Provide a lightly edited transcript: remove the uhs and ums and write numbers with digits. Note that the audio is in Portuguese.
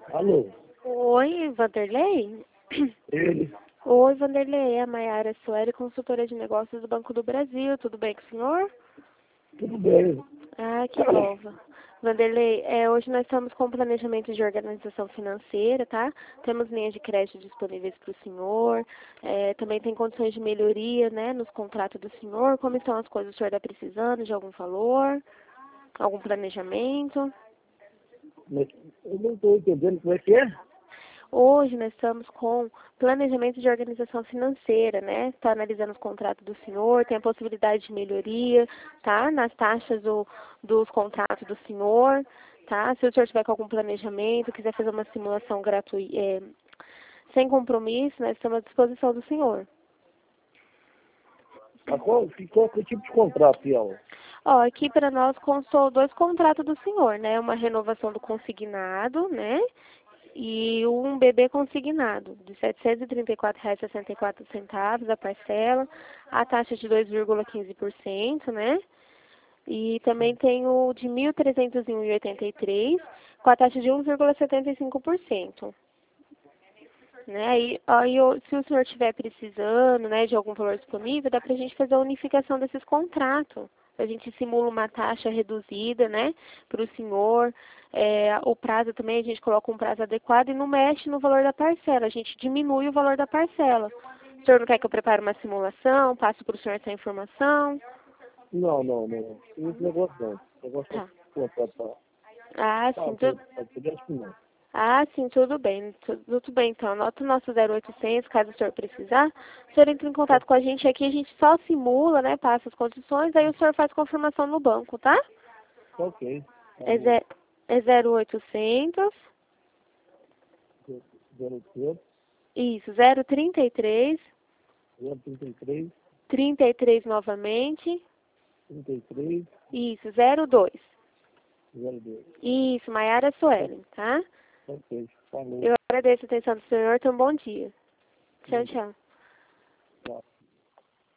Alô? Oi, Vanderlei? Ele? Oi, Vanderlei, é a Maiara Sueli, consultora de negócios do Banco do Brasil. Tudo bem com o senhor? Tudo bem. Ah, que bom. Vanderlei, hoje nós estamos com planejamento de organização financeira, tá? Temos linhas de crédito disponíveis para o senhor, também tem condições de melhoria, né, nos contratos do senhor. Como estão as coisas? O senhor está precisando de algum valor? Algum planejamento? Mas eu não estou entendendo como é que é. Hoje nós estamos com planejamento de organização financeira, né? Está analisando os contratos do senhor, tem a possibilidade de melhoria, tá? Nas taxas dos contratos do senhor, tá? Se o senhor tiver com algum planejamento, quiser fazer uma simulação gratuita, sem compromisso, nós estamos à disposição do senhor. Mas qual que é o tipo de contrato, Piau? Ó, aqui para nós constou 2 contratos do senhor, né? Uma renovação do consignado, né? E um bebê consignado, de R$ 734,64 a parcela, a taxa de 2,15%, né? E também tem o de 1.301,83, com a taxa de 1,75%. Né? Se o senhor estiver precisando, né, de algum valor disponível, dá para a gente fazer a unificação desses contratos. A gente simula uma taxa reduzida, né, para o senhor. O prazo também, a gente coloca um prazo adequado e não mexe no valor da parcela. A gente diminui o valor da parcela. O senhor não quer que eu prepare uma simulação? Passo para o senhor essa informação? Não. Tem esse negócio não. Esse negócio Tá. é contrato Ah, sim, tudo. acho que não. Ah, sim, tudo bem. Tudo bem, então. Anota o nosso 0800, caso o senhor precisar. O senhor entra em contato com a gente aqui, a gente só simula, né, passa as condições, aí o senhor faz confirmação no banco, tá? Ok. É, ze- é 0800, 0800, isso, 033, 033, 33 novamente, 33, isso, 02. 02. Isso, Maiara Suelen, tá? Ok. Falou. Eu agradeço a atenção do senhor, então bom dia. Tchau, tchau.